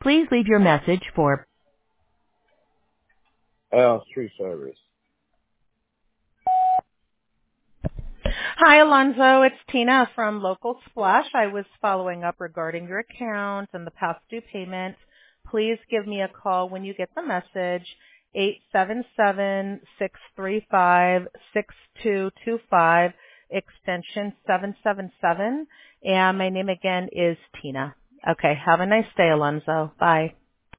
Please leave your message for Tree service. Hi, Alonzo. It's Tina from Local Splash. I was following up regarding your account and the past due payment. Please give me a call when you get the message, 877-635-6225, extension 777. And my name again is Tina. Okay, have a nice day, Alonzo. Bye.